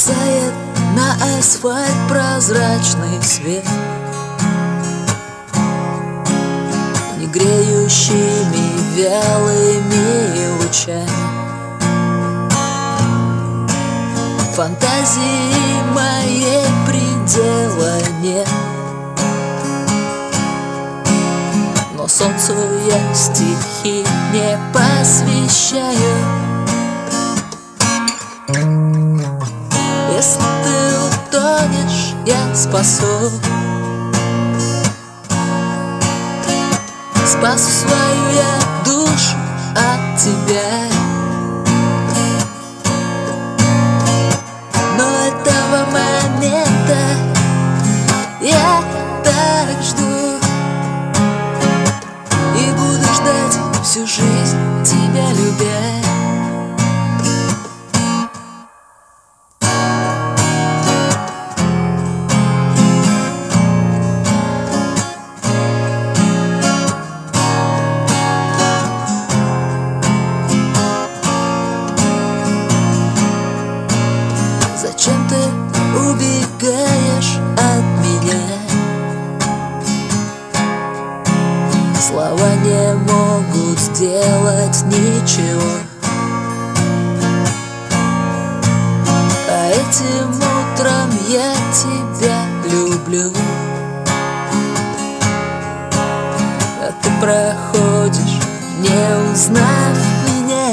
Бросает на асфальт прозрачный свет, не греющими вялыми лучами. Фантазии моей предела нет, но солнцу я стихи не посвящаю. Если ты утонешь, я спасу. Спасу свою я душу от тебя. Но этого момента я так жду и буду ждать всю жизнь, тебя любя. Зачем ты убегаешь от меня? Слова не могут сделать ничего. А этим утром я тебя люблю. А ты проходишь, не узнав меня.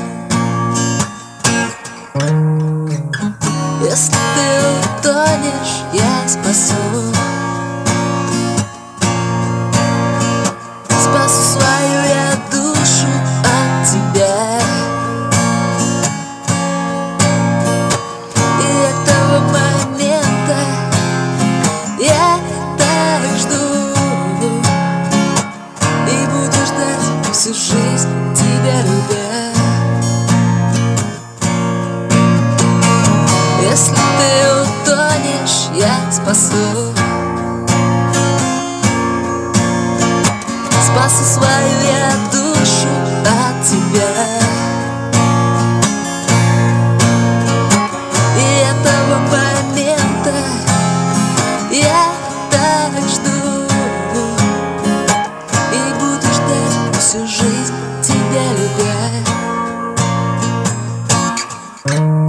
Если ты утонешь, я спасу. Спасу свою я душу от тебя. И этого момента я так жду и буду ждать всю жизнь, тебя любя. Если ты утонешь, я спасу. Спасу свою я душу от тебя. И этого момента я так жду и буду ждать всю жизнь, тебя любя.